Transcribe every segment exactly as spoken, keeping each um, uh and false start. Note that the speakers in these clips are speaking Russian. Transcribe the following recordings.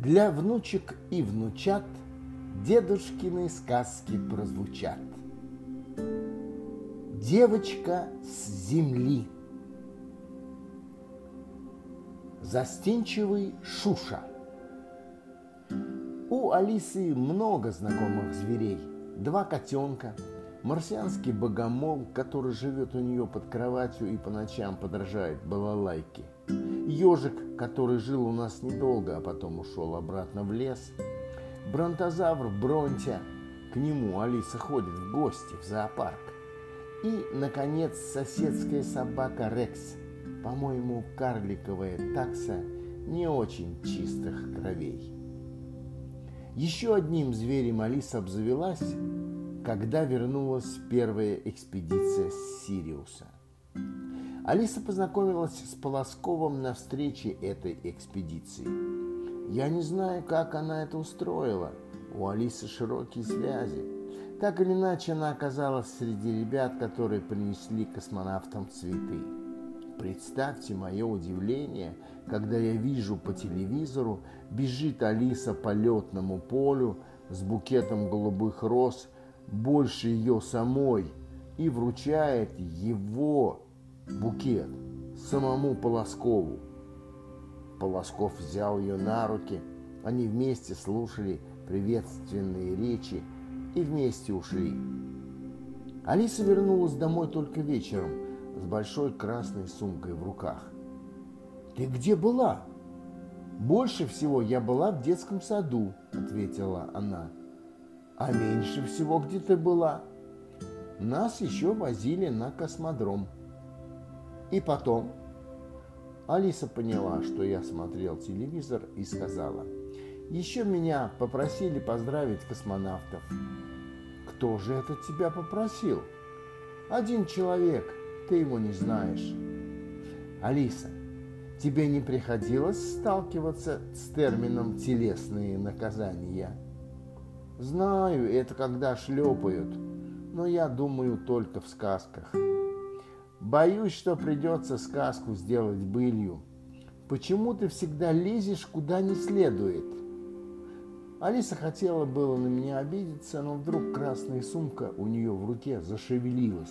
Для внучек и внучат дедушкины сказки прозвучат. Девочка с земли. Застенчивый Шуша. У Алисы много знакомых зверей. Два котенка, марсианский богомол, который живет у нее под кроватью и по ночам подражает балалайке, ежик, который жил у нас недолго, а потом ушел обратно в лес, бронтозавр Бронтя, к нему Алиса ходит в гости в зоопарк, и, наконец, соседская собака Рекс, по-моему, карликовая такса не очень чистых кровей. Еще одним зверем Алиса обзавелась, когда вернулась первая экспедиция с Сириуса. Алиса познакомилась с Полосковым на встрече этой экспедиции. Я не знаю, как она это устроила. У Алисы широкие связи. Так или иначе, она оказалась среди ребят, которые принесли космонавтам цветы. Представьте мое удивление, когда я вижу по телевизору, бежит Алиса по летному полю с букетом голубых роз, больше ее самой, и вручает его букет самому Полоскову. Полосков взял ее на руки, они вместе слушали приветственные речи и вместе ушли. Алиса вернулась домой только вечером с большой красной сумкой в руках. «Ты где была?» «Больше всего я была в детском саду», — ответила она. «А меньше всего где ты была?» «Нас еще возили на космодром». «И потом?» Алиса поняла, что я смотрел телевизор, и сказала: «Еще меня попросили поздравить космонавтов». «Кто же это тебя попросил?» «Один человек, ты его не знаешь». «Алиса, тебе не приходилось сталкиваться с термином «телесные наказания»?» «Знаю, это когда шлепают, но я думаю только в сказках. Боюсь, что придется сказку сделать былью. Почему ты всегда лезешь куда не следует?» Алиса хотела было на меня обидеться, но вдруг красная сумка у нее в руке зашевелилась.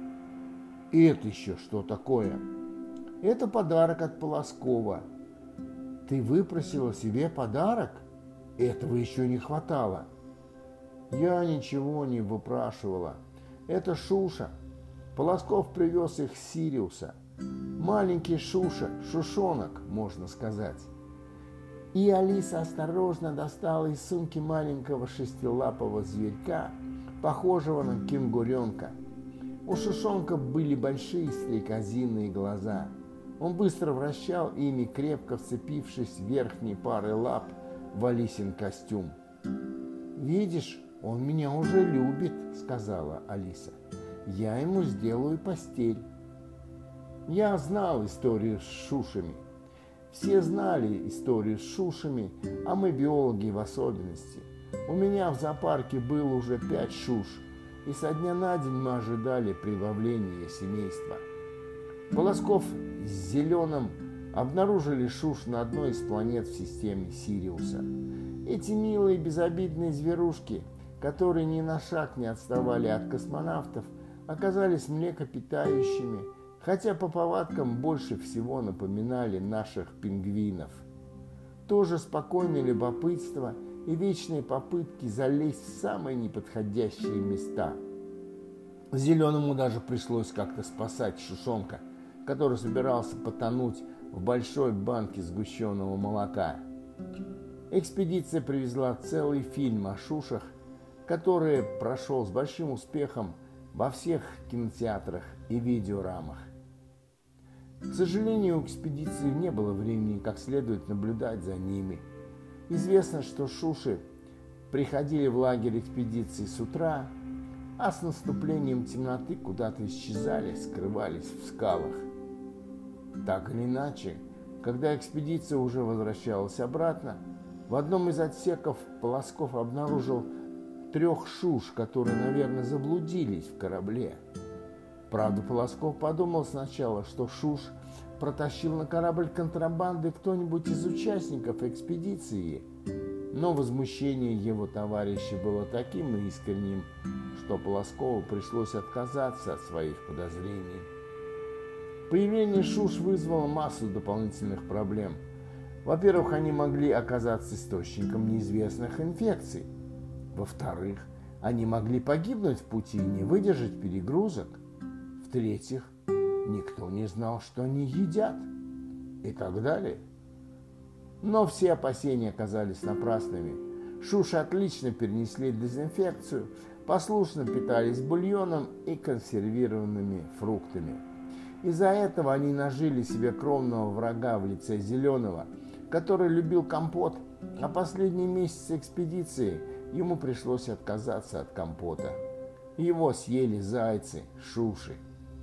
«И это еще что такое?» «Это подарок от Полоскова». «Ты выпросила себе подарок? Этого еще не хватало». «Я ничего не выпрашивала. Это Шуша. Полосков привез их с Сириуса. Маленький Шуша, шушонок, можно сказать». И Алиса осторожно достала из сумки маленького шестилапого зверька, похожего на кенгуренка. У шушонка были большие стрекозиные глаза. Он быстро вращал ими, крепко вцепившись в верхней парой лап в Алисин костюм. «Видишь, он меня уже любит», — сказала Алиса. «Я ему сделаю постель». Я знал историю с шушами. Все знали историю с шушами, а мы, биологи, в особенности. У меня в зоопарке было уже пять шуш, и со дня на день мы ожидали прибавления семейства. Полосков с Зеленым обнаружили шуш на одной из планет в системе Сириуса. Эти милые безобидные зверушки, которые ни на шаг не отставали от космонавтов, оказались млекопитающими, хотя по повадкам больше всего напоминали наших пингвинов. Тоже спокойное любопытство и вечные попытки залезть в самые неподходящие места. Зеленому даже пришлось как-то спасать шушонка, который собирался потонуть в большой банке сгущенного молока. Экспедиция привезла целый фильм о шушах, который прошел с большим успехом во всех кинотеатрах и видеорамах. К сожалению, у экспедиции не было времени как следует наблюдать за ними. Известно, что шуши приходили в лагерь экспедиции с утра, а с наступлением темноты куда-то исчезали, скрывались в скалах. Так или иначе, когда экспедиция уже возвращалась обратно, в одном из отсеков Полосков обнаружил трех шуш, которые, наверное, заблудились в корабле. Правда, Полосков подумал сначала, что Шуш протащил на корабль контрабанды кто-нибудь из участников экспедиции, но возмущение его товарища было таким искренним, что Полоскову пришлось отказаться от своих подозрений. Появление Шуш вызвало массу дополнительных проблем. Во-первых, они могли оказаться источником неизвестных инфекций. Во-вторых, они могли погибнуть в пути и не выдержать перегрузок. В-третьих, никто не знал, что они едят. И так далее. Но все опасения оказались напрасными. Шуши отлично перенесли дезинфекцию, послушно питались бульоном и консервированными фруктами. Из-за этого они нажили себе кровного врага в лице Зеленого, который любил компот, а последние месяцы экспедиции ему пришлось отказаться от компота. Его съели зайцы, Шуши.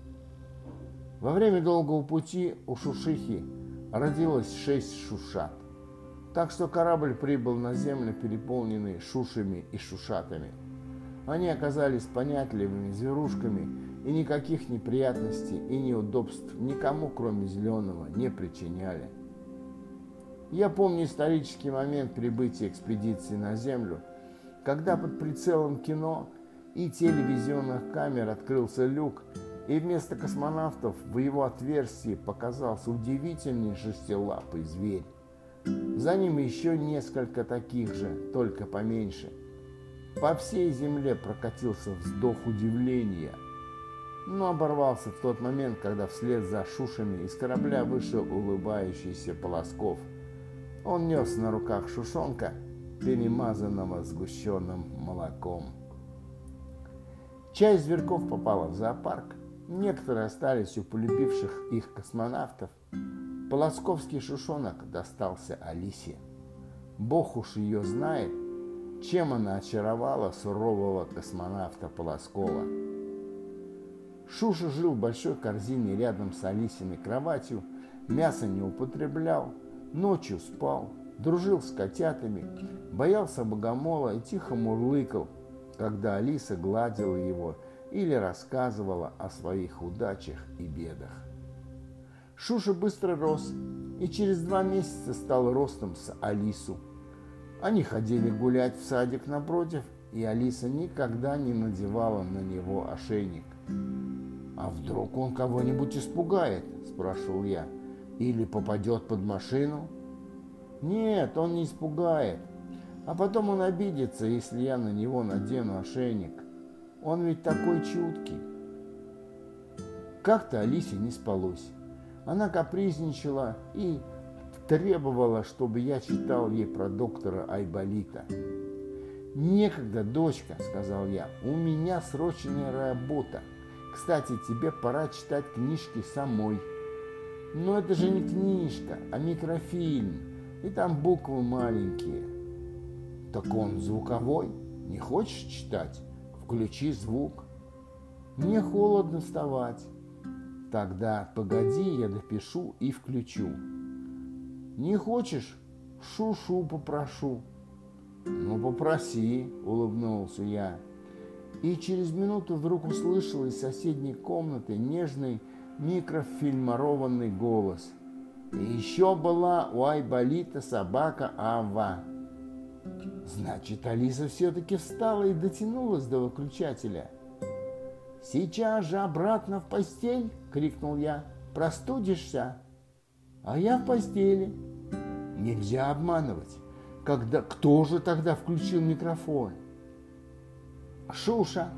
Во время долгого пути у Шушихи родилось шесть шушат, так что корабль прибыл на землю, переполненный шушами и шушатами. Они оказались понятливыми зверушками и никаких неприятностей и неудобств никому, кроме Зеленого, не причиняли. Я помню исторический момент прибытия экспедиции на Землю, когда под прицелом кино и телевизионных камер открылся люк, и вместо космонавтов в его отверстии показался удивительный шестилапый зверь. За ним еще несколько таких же, только поменьше. По всей земле прокатился вздох удивления, но оборвался в тот момент, когда вслед за Шушами из корабля вышел улыбающийся Полосков. Он нес на руках шушонка, перемазанного сгущенным молоком. Часть зверьков попала в зоопарк, некоторые остались у полюбивших их космонавтов. Полосковский шушонок достался Алисе. Бог уж ее знает, чем она очаровала сурового космонавта Полоскова. Шуша жил в большой корзине рядом с Алисиной кроватью, мясо не употреблял, ночью спал, дружил с котятами, боялся богомола и тихо мурлыкал, когда Алиса гладила его или рассказывала о своих удачах и бедах. Шуша быстро рос и через два месяца стал ростом с Алису. Они ходили гулять в садик напротив, и Алиса никогда не надевала на него ошейник. «А вдруг он кого-нибудь испугает?» – спрашивал я. «Или попадет под машину?» «Нет, он не испугает. А потом он обидится, если я на него надену ошейник. Он ведь такой чуткий». Как-то Алисе не спалось. Она капризничала и требовала, чтобы я читал ей про доктора Айболита. «Некогда, дочка», — сказал я, — «у меня срочная работа. Кстати, тебе пора читать книжки самой». «Но это же не книжка, а микрофильм, и там буквы маленькие». «Так он звуковой? Не хочешь читать? Включи звук». «Мне холодно вставать». «Тогда погоди, я допишу и включу». «Не хочешь? Шу-шу попрошу». «Ну, попроси», — улыбнулся я. И через минуту вдруг услышал из соседней комнаты нежный микрофильмированный голос. «И еще была у Айболита собака Ава». Значит, Алиса все-таки встала и дотянулась до выключателя. «Сейчас же обратно в постель!» — крикнул я. «Простудишься!» «А я в постели!» Нельзя обманывать. Когда... Кто же тогда включил микрофон? «Шуша!»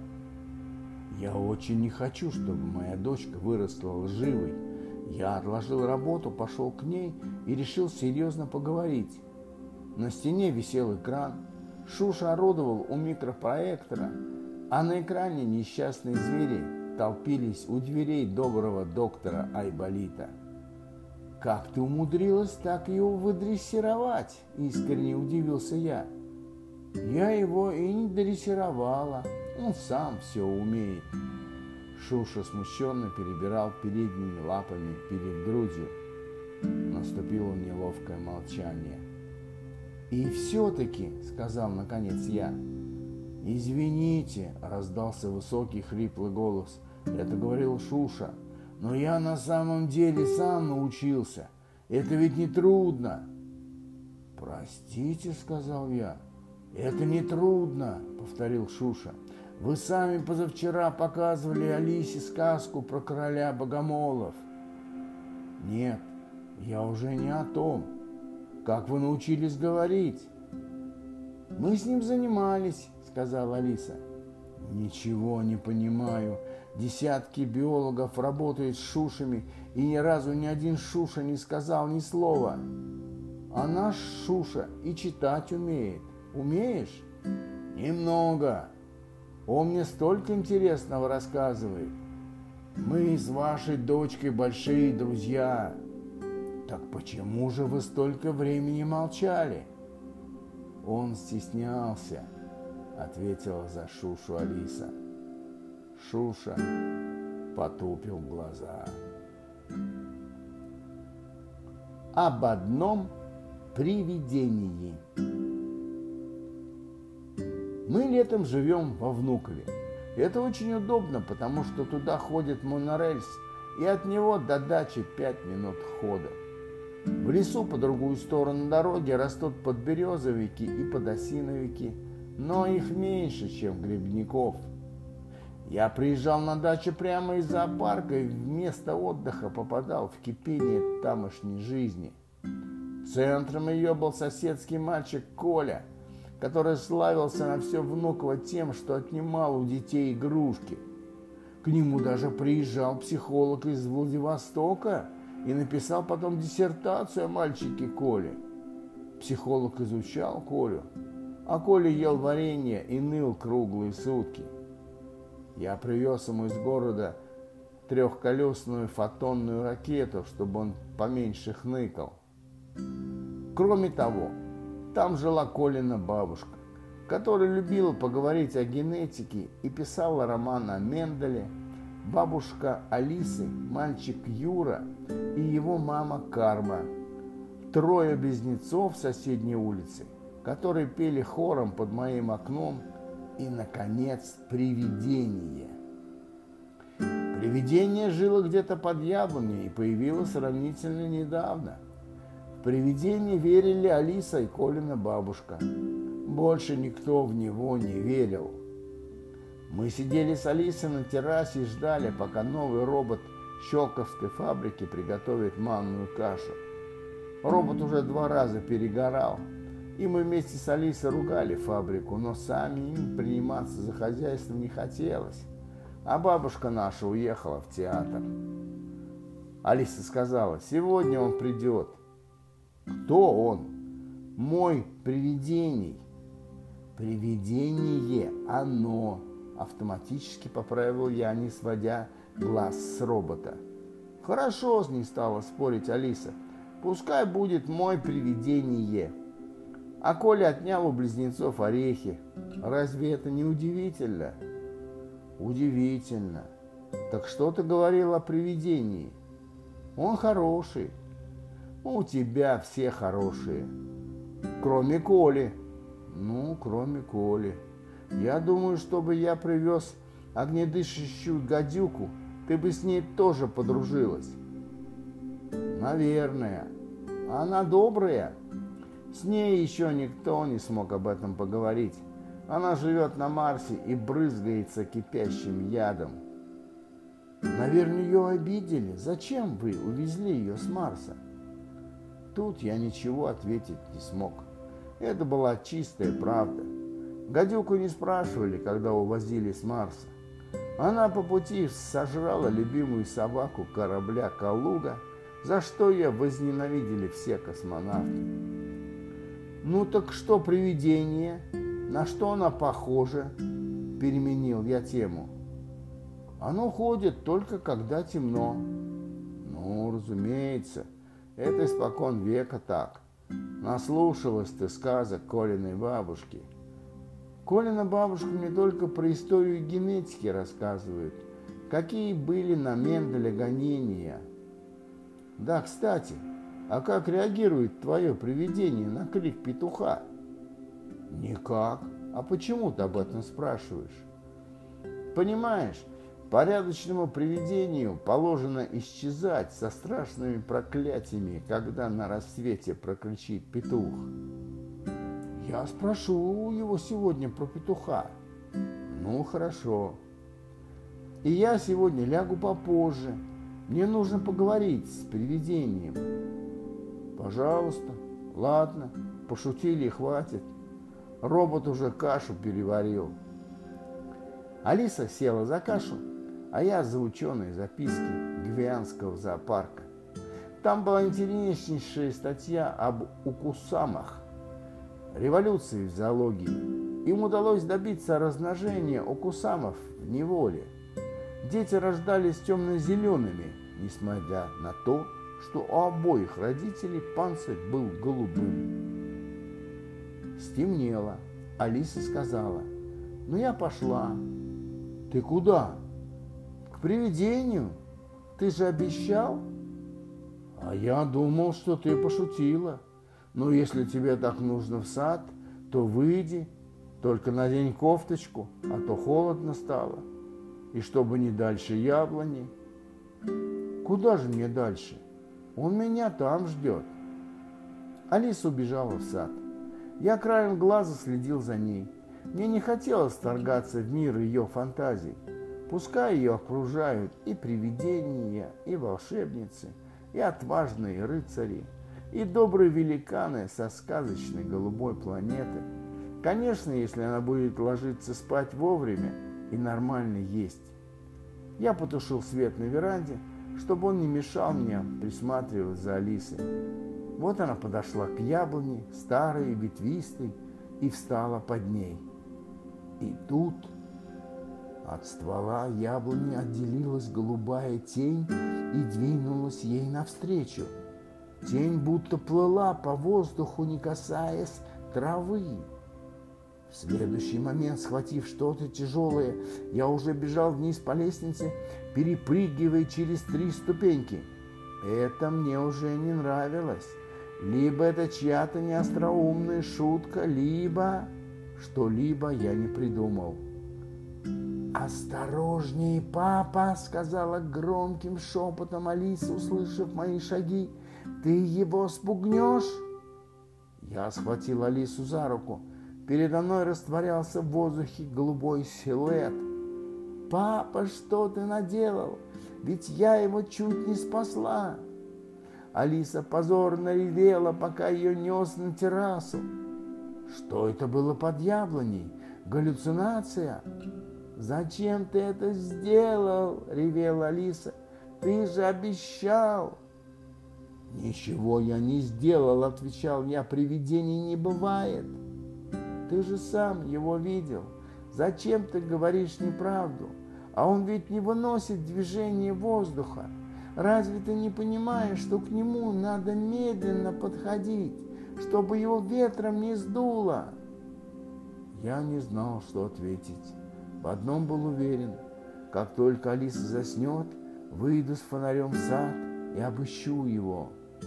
Я очень не хочу, чтобы моя дочка выросла лживой. Я отложил работу, пошел к ней и решил серьезно поговорить. На стене висел экран. Шуша орудовал у микропроектора, а на экране несчастные звери толпились у дверей доброго доктора Айболита. «Как ты умудрилась так его выдрессировать?» – искренне удивился я. «Я его и не дрессировала, он сам все умеет». Шуша смущенно перебирал передними лапами перед грудью. Наступило неловкое молчание. «И все-таки», — сказал наконец я. «Извините», — раздался высокий хриплый голос, Это говорил Шуша. Но я на самом деле сам научился. Это ведь не трудно. Простите, сказал я. Это не трудно, повторил Шуша. Вы сами позавчера показывали Алисе сказку про короля богомолов. Нет, я уже не о том. Как вы научились говорить? Мы с ним занимались, сказала Алиса. Ничего не понимаю. Десятки биологов работают с шушами, и ни разу ни один шуша не сказал ни слова. А наш Шуша и читать умеет. Умеешь? Немного. Он мне столько интересного рассказывает. Мы с вашей дочкой большие друзья. Так почему же вы столько времени молчали? Он стеснялся, ответила за Шушу Алиса. Шуша потупил глаза. Об одном привидении. Мы летом живем во Внукове. Это очень удобно, потому что туда ходит монорельс, и от него до дачи пять минут хода. В лесу по другую сторону дороги растут подберезовики и подосиновики, но их меньше, чем грибников. Я приезжал на дачу прямо из зоопарка и вместо отдыха попадал в кипение тамошней жизни. Центром ее был соседский мальчик Коля, который славился на все Внуково тем, что отнимал у детей игрушки. К нему даже приезжал психолог из Владивостока и написал потом диссертацию о мальчике Коле. Психолог изучал Колю, а Коля ел варенье и ныл круглые сутки. Я привез ему из города трехколесную фотонную ракету, чтобы он поменьше хныкал. Кроме того, там жила Колина бабушка, которая любила поговорить о генетике и писала роман о Менделе, бабушка Алисы, мальчик Юра и его мама Карма, трое близнецов в соседней улице, которые пели хором под моим окном, и, наконец, привидение. Привидение жило где-то под яблоней и появилось сравнительно недавно. В привидение верили Алиса и Колина бабушка. Больше никто в него не верил. Мы сидели с Алисой на террасе и ждали, пока новый робот Щелковской фабрики приготовит манную кашу. Робот уже два раза перегорал, и мы вместе с Алисой ругали фабрику, но сами им приниматься за хозяйство не хотелось. А бабушка наша уехала в театр. Алиса сказала: сегодня он придет. Кто он? Мой привидений. Привидение оно. Автоматически поправил я, не сводя глаз с робота. Хорошо, с ней стала спорить Алиса. Пускай будет мой привидение. А Коля отнял у близнецов орехи. Разве это не удивительно? Удивительно. Так что ты говорил о привидении? Он хороший. У тебя все хорошие. Кроме Коли. Ну, кроме Коли. Я думаю, чтобы я привез огнедышащую гадюку, ты бы с ней тоже подружилась. Наверное. Она добрая. С ней еще никто не смог об этом поговорить. Она живет на Марсе и брызгается кипящим ядом. Наверное, ее обидели. Зачем вы увезли ее с Марса? Тут я ничего ответить не смог. Это была чистая правда. Гадюку не спрашивали, когда увозили с Марса. Она по пути сожрала любимую собаку корабля «Калуга», за что ее возненавидели все космонавты. Ну так что привидение? На что она похожа? Переменил я тему. Оно ходит только когда темно. Ну, разумеется, это испокон века так. Наслушалась ты сказок Колиной бабушки. Колина бабушка мне только про историю генетики рассказывает, какие были на Менделя гонения. Да, кстати, а как реагирует твое привидение на крик петуха? Никак. А почему ты об этом спрашиваешь? Понимаешь, Порядочному привидению положено исчезать со страшными проклятиями, когда на рассвете прокричит петух. Я спрошу его сегодня про петуха. Ну, хорошо. И я сегодня лягу попозже. Мне нужно поговорить с привидением. Пожалуйста. Ладно, пошутили и хватит. Робот уже кашу переварил. Алиса села за кашу, а я за ученые записки Гвианского зоопарка. Там была интереснейшая статья об укусамах, революции в зоологии. Им удалось добиться размножения укусамов в неволе. Дети рождались темно-зелеными, несмотря на то, что у обоих родителей панцирь был голубым. Стемнело. Алиса сказала: «Ну, я пошла». «Ты куда?» «К привидению. Ты же обещал». «А я думал, что ты пошутила. Но если тебе так нужно в сад, то выйди, только надень кофточку, а то холодно стало. И чтобы не дальше яблони». «Куда же мне дальше? Он меня там ждет». Алиса убежала в сад. Я краем глаза следил за ней. Мне не хотелось вторгаться в мир ее фантазий. Пускай ее окружают и привидения, и волшебницы, и отважные рыцари, и добрые великаны со сказочной голубой планеты. Конечно, если она будет ложиться спать вовремя и нормально есть. Я потушил свет на веранде, чтобы он не мешал мне присматривать за Алисой. Вот она подошла к яблоне, старой и ветвистой, и встала под ней. И тут от ствола яблони отделилась голубая тень и двинулась ей навстречу. Тень будто плыла по воздуху, не касаясь травы. В следующий момент, схватив что-то тяжелое, я уже бежал вниз по лестнице, перепрыгивая через три ступеньки. Это мне уже не нравилось. Либо это чья-то неостроумная шутка, либо что-либо я не придумал. «Осторожнее, папа!» — сказала громким шепотом Алиса, услышав мои шаги. «Ты его спугнешь?» Я схватил Алису за руку. Передо мной растворялся в воздухе голубой силуэт. «Папа, что ты наделал? Ведь я его чуть не спасла!» Алиса позорно ревела, пока ее нес на террасу. Что это было под яблоней? Галлюцинация? «Зачем ты это сделал?» — ревела Алиса. «Ты же обещал!» «Ничего я не сделал», — отвечал я. «Привидений не бывает. Ты же сам его видел. Зачем ты говоришь неправду? А он ведь не выносит движение воздуха. Разве ты не понимаешь, что к нему надо медленно подходить, чтобы его ветром не сдуло?» Я не знал, что ответить. В одном был уверен: как только Алиса заснет, выйду с фонарем в сад и обыщу его.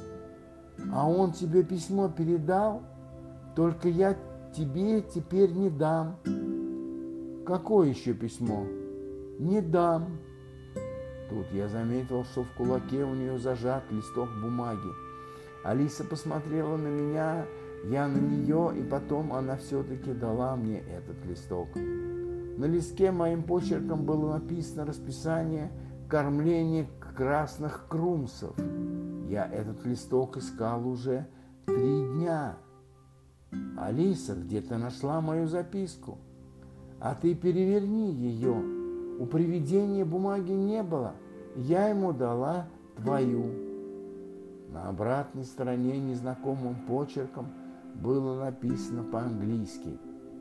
«А он тебе письмо передал? Только я тебе теперь не дам». «Какое еще письмо?» «Не дам». Тут я заметил, что в кулаке у нее зажат листок бумаги. Алиса посмотрела на меня, я на нее, и потом она все-таки дала мне этот листок. На листке моим почерком было написано расписание кормления красных крумсов. Я этот листок искал уже три дня. «Алиса, где ты нашла мою записку? А ты переверни ее. У привидения бумаги не было. Я ему дала твою». На обратной стороне незнакомым почерком было написано по-английски: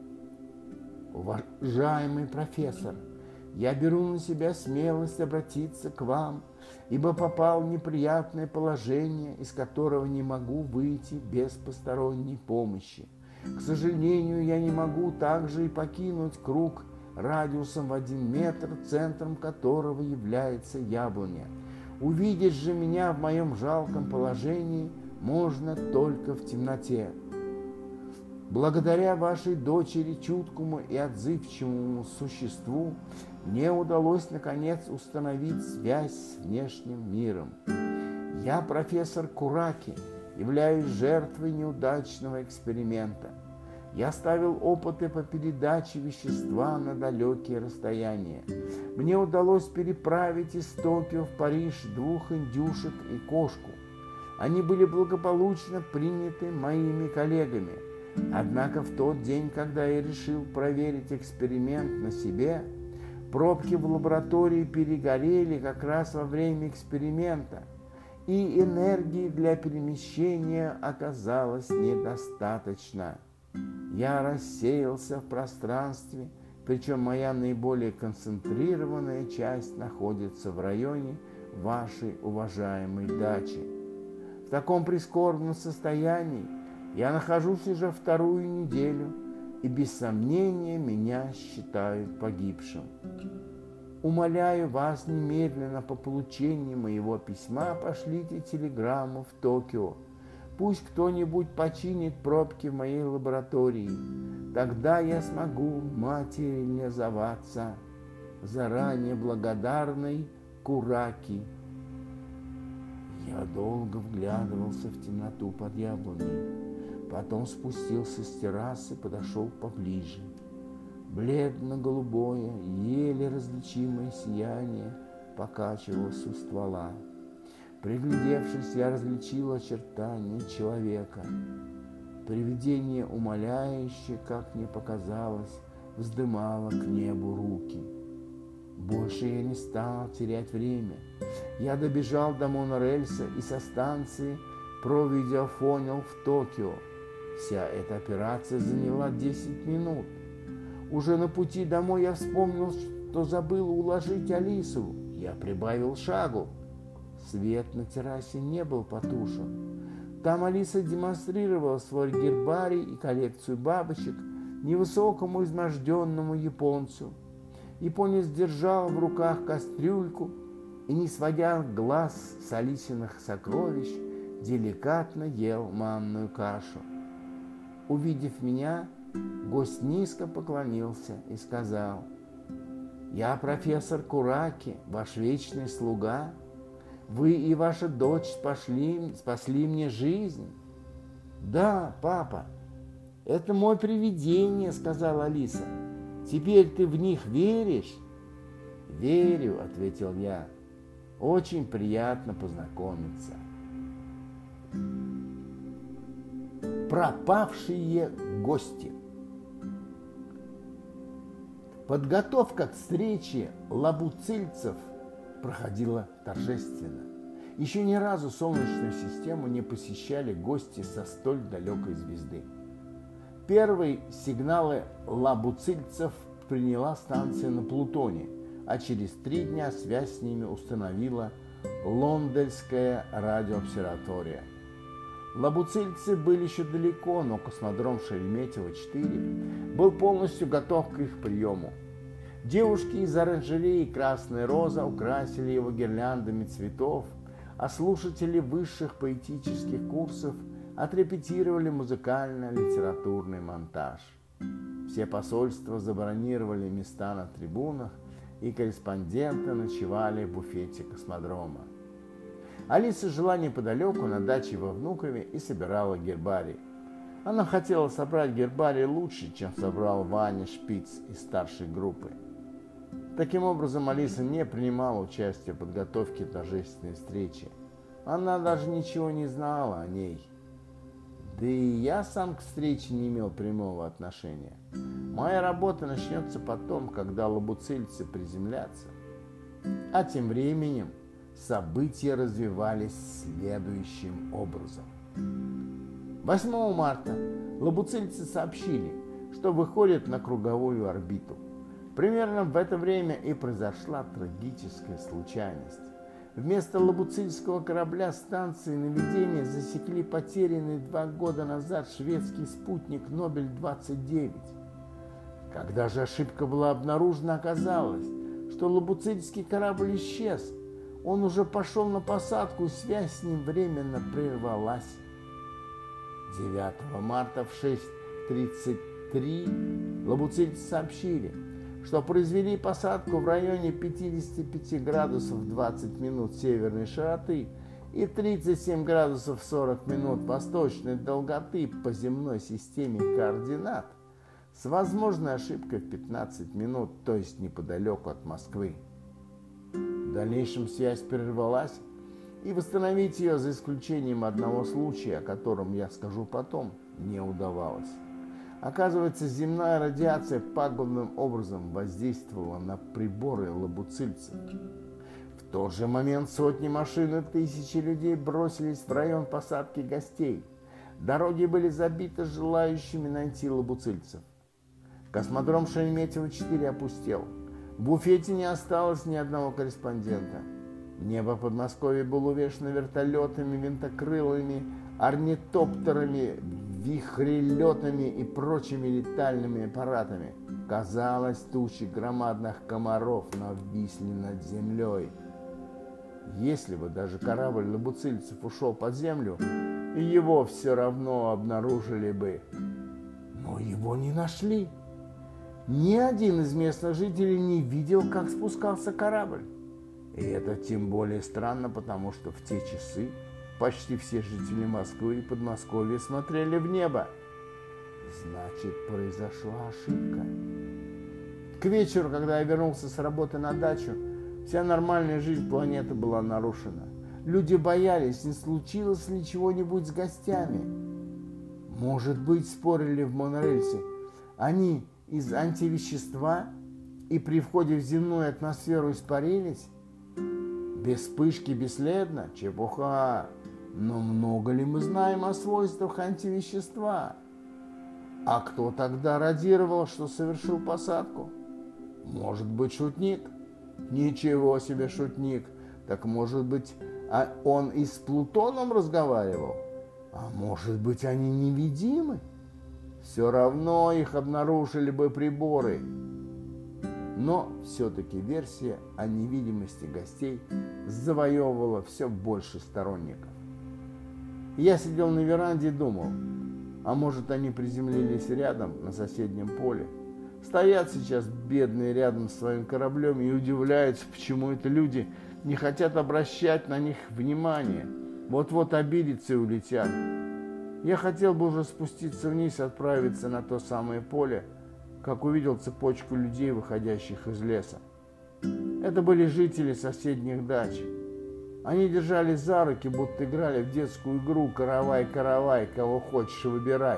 «Уважаемый профессор, я беру на себя смелость обратиться к вам, ибо попал в неприятное положение, из которого не могу выйти без посторонней помощи. К сожалению, я не могу также и покинуть круг радиусом в один метр, центром которого является яблоня. Увидеть же меня в моем жалком положении можно только в темноте. Благодаря вашей дочери, чуткому и отзывчивому существу, мне удалось наконец установить связь с внешним миром. Я, профессор Кураки, являюсь жертвой неудачного эксперимента. Я ставил опыты по передаче вещества на далекие расстояния. Мне удалось переправить из Токио в Париж двух индюшек и кошку. Они были благополучно приняты моими коллегами. Однако в тот день, когда я решил проверить эксперимент на себе, пробки в лаборатории перегорели как раз во время эксперимента, и энергии для перемещения оказалось недостаточно. Я рассеялся в пространстве, причем моя наиболее концентрированная часть находится в районе вашей уважаемой дачи. В таком прискорбном состоянии я нахожусь уже вторую неделю, и без сомнения меня считают погибшим. Умоляю вас немедленно по получении моего письма пошлите телеграмму в Токио. Пусть кто-нибудь починит пробки в моей лаборатории. Тогда я смогу материализоваться. Заранее благодарный Кураки. Я долго вглядывался в темноту под яблоней. Потом спустился с террасы, подошел поближе. Бледно-голубое, еле различимое сияние покачивалось у ствола. Приглядевшись, я различил очертания человека. Привидение, умоляющее, как мне показалось, вздымало к небу руки. Больше я не стал терять время. Я добежал до монорельса и со станции провидеофонил в Токио. Вся эта операция заняла десять минут. Уже на пути домой я вспомнил, что забыл уложить Алису. Я прибавил шагу. Свет на террасе не был потушен. Там Алиса демонстрировала свой гербарий и коллекцию бабочек невысокому изможденному японцу. Японец держал в руках кастрюльку и, не сводя глаз с Алисиных сокровищ, деликатно ел манную кашу. Увидев меня, гость низко поклонился и сказал: «Я профессор Кураки, ваш вечный слуга. Вы и ваша дочь спасли, спасли мне жизнь». «Да, папа, это мое привидение», — сказала Алиса. «Теперь ты в них веришь?» «Верю», — ответил я. «Очень приятно познакомиться». Пропавшие гости. Подготовка к встрече лабуцильцев проходила торжественно. Еще ни разу Солнечную систему не посещали гости со столь далекой звезды. Первые сигналы лабуцильцев приняла станция на Плутоне, а через три дня связь с ними установила Лондонская радиообсерватория. Лабуцильцы были еще далеко, но космодром Шереметьево-четыре был полностью готов к их приему. Девушки из оранжереи «Красная роза» украсили его гирляндами цветов, а слушатели высших поэтических курсов отрепетировали музыкально-литературный монтаж. Все посольства забронировали места на трибунах, и корреспонденты ночевали в буфете космодрома. Алиса жила неподалеку, на даче во Внукове, и собирала гербарий. Она хотела собрать гербарий лучше, чем собрал Ваня Шпиц из старшей группы. Таким образом, Алиса не принимала участия в подготовке торжественной встречи. Она даже ничего не знала о ней. Да и я сам к встрече не имел прямого отношения. Моя работа начнется потом, когда лабуцильцы приземлятся. А тем временем события развивались следующим образом. восьмого марта лабуцильцы сообщили, что выходят на круговую орбиту. Примерно в это время и произошла трагическая случайность. Вместо лабуцильского корабля станции наведения засекли потерянный два года назад шведский спутник Нобель двадцать девять. Когда же ошибка была обнаружена, оказалось, что лабуцильский корабль исчез. Он уже пошел на посадку, и связь с ним временно прервалась. девятого марта в шесть тридцать три лабуцильцы сообщили, что произвели посадку в районе пятьдесят пять градусов двадцать минут северной широты и тридцать семь градусов сорок минут восточной долготы по земной системе координат с возможной ошибкой в пятнадцать минут, то есть неподалеку от Москвы. В дальнейшем связь прервалась, и восстановить ее, за исключением одного случая, о котором я скажу потом, не удавалось. Оказывается, земная радиация пагубным образом воздействовала на приборы лабуцильцев. В тот же момент сотни машин и тысячи людей бросились в район посадки гостей. Дороги были забиты желающими найти лабуцильцев. Космодром Шереметьево четыре опустел. В буфете не осталось ни одного корреспондента. Небо Подмосковья было увешано вертолетами, винтокрылами, орнитоптерами, вихрелетами и прочими летальными аппаратами. Казалось, тучи громадных комаров нависли над землей. Если бы даже корабль лабуцильцев ушел под землю, его все равно обнаружили бы. Но его не нашли. Ни один из местных жителей не видел, как спускался корабль. И это тем более странно, потому что в те часы почти все жители Москвы и Подмосковья смотрели в небо. Значит, произошла ошибка. К вечеру, когда я вернулся с работы на дачу, вся нормальная жизнь планеты была нарушена. Люди боялись, не случилось ли чего-нибудь с гостями. Может быть, спорили в монорельсе, они из антивещества и при входе в земную атмосферу испарились? Без вспышки бесследно? Чепуха! Но много ли мы знаем о свойствах антивещества? А кто тогда радировал, что совершил посадку? Может быть, шутник? Ничего себе шутник! Так может быть, он и с Плутоном разговаривал? А может быть, они невидимы? Все равно их обнаружили бы приборы. Но все-таки версия о невидимости гостей завоевывала все больше сторонников. Я сидел на веранде и думал, а может, они приземлились рядом, на соседнем поле. Стоят сейчас бедные рядом с своим кораблем и удивляются, почему это люди не хотят обращать на них внимание. Вот-вот обидятся и улетят. Я хотел бы уже спуститься вниз и отправиться на то самое поле, как увидел цепочку людей, выходящих из леса. Это были жители соседних дач. Они держались за руки, будто играли в детскую игру «Каравай, каравай, кого хочешь, выбирай».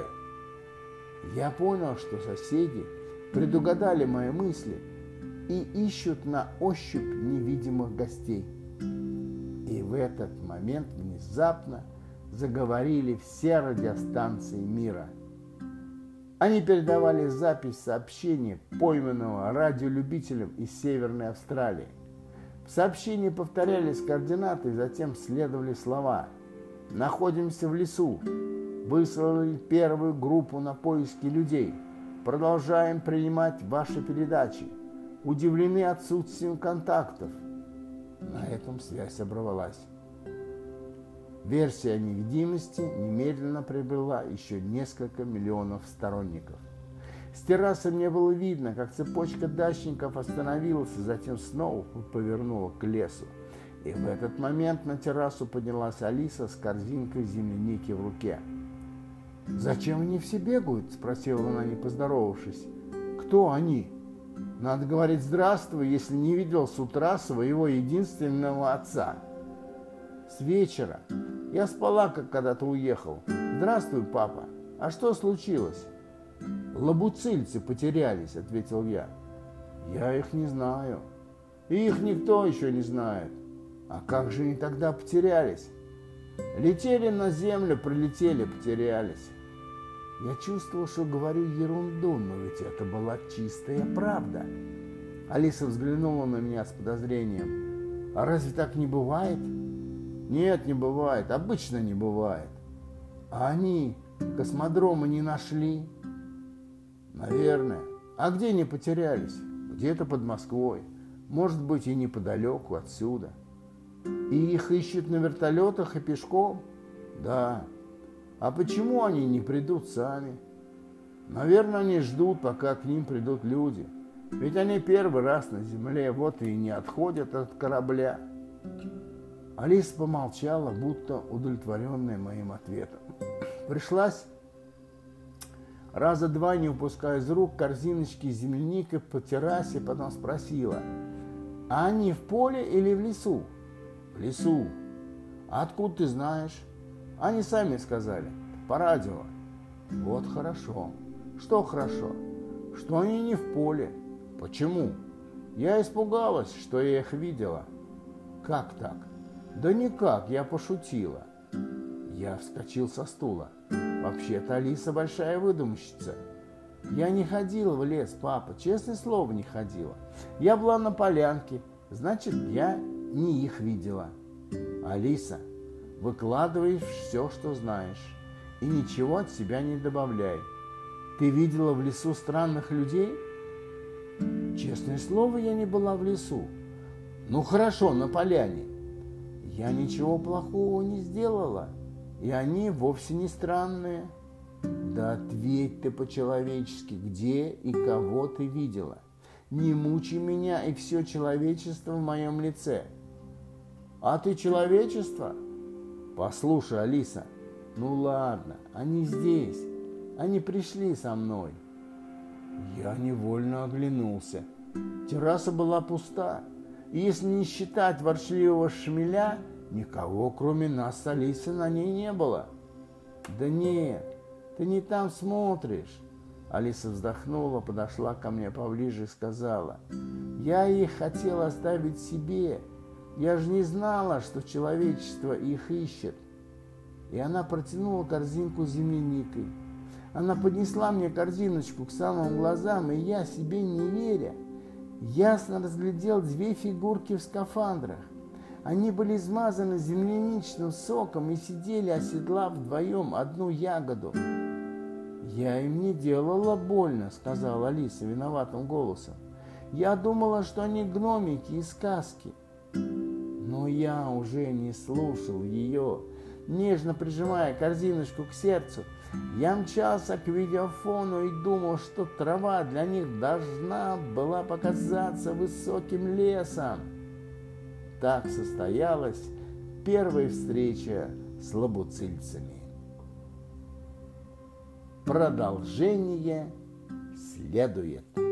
Я понял, что соседи предугадали мои мысли и ищут на ощупь невидимых гостей. И в этот момент внезапно заговорили все радиостанции мира. Они передавали запись сообщения, пойманного радиолюбителем из Северной Австралии. В сообщении повторялись координаты, затем следовали слова: «Находимся в лесу. Выслали первую группу на поиски людей. Продолжаем принимать ваши передачи. Удивлены отсутствием контактов». На этом связь оборвалась. Версия о невидимости немедленно приобрела еще несколько миллионов сторонников. С террасы мне было видно, как цепочка дачников остановилась, и затем снова повернула к лесу. И в этот момент на террасу поднялась Алиса с корзинкой земляники в руке. «Зачем они все бегают?» – спросила она, не поздоровавшись. «Кто они? Надо говорить здравствуй, если не видел с утра своего единственного отца. С вечера. Я спала, как когда-то уехал. Здравствуй, папа. А что случилось?» «Лабуцильцы потерялись», — ответил я. «Я их не знаю. И их никто еще не знает. А как же они тогда потерялись?» «Летели на землю, прилетели, потерялись». Я чувствовал, что говорю ерунду, но ведь это была чистая правда. Алиса взглянула на меня с подозрением. «А разве так не бывает?» «Нет, не бывает. Обычно не бывает». «А они космодрома не нашли?» «Наверное. А где они потерялись?» «Где-то под Москвой. Может быть, и неподалеку отсюда». «И их ищут на вертолетах и пешком?» «Да». «А почему они не придут сами?» Наверное, они ждут, пока к ним придут люди. Ведь они первый раз на земле, вот и не отходят от корабля. Алиса помолчала, будто удовлетворенная моим ответом. Пришлась раза два, не упуская из рук корзиночки с земляникой по террасе, потом спросила: «А они в поле или в лесу?» «В лесу». «А откуда ты знаешь?» «Они сами сказали. По радио». «Вот хорошо». «Что хорошо?» «Что они не в поле». «Почему?» «Я испугалась, что я их видела». «Как так?» «Да никак, я пошутила». Я вскочил со стула. «Вообще-то Алиса большая выдумщица». «Я не ходила в лес, папа, честное слово, не ходила. Я была на полянке, значит, я не их видела». «Алиса, выкладывай все, что знаешь, и ничего от себя не добавляй. Ты видела в лесу странных людей?» «Честное слово, я не была в лесу». «Ну хорошо, на поляне». «Я ничего плохого не сделала, и они вовсе не странные». «Да ответь ты по-человечески, где и кого ты видела. Не мучай меня и все человечество в моем лице». «А ты человечество?» «Послушай, Алиса, ну ладно, они здесь, они пришли со мной». Я невольно оглянулся. Терраса была пуста, и если не считать ворчливого шмеля, никого, кроме нас с Алисой, на ней не было. «Да нет, ты не там смотришь». Алиса вздохнула, подошла ко мне поближе и сказала: «Я их хотела оставить себе. Я же не знала, что человечество их ищет». И она протянула корзинку с земляникой. Она поднесла мне корзиночку к самым глазам, и я, себе не веря, ясно разглядел две фигурки в скафандрах. Они были измазаны земляничным соком и сидели, оседлав вдвоем одну ягоду. «Я им не делала больно», — сказала Алиса виноватым голосом. «Я думала, что они гномики из сказки». Но я уже не слушал ее. Нежно прижимая корзиночку к сердцу, я мчался к видеофону и думал, что трава для них должна была показаться высоким лесом. Так состоялась первая встреча с лабуцильцами. Продолжение следует.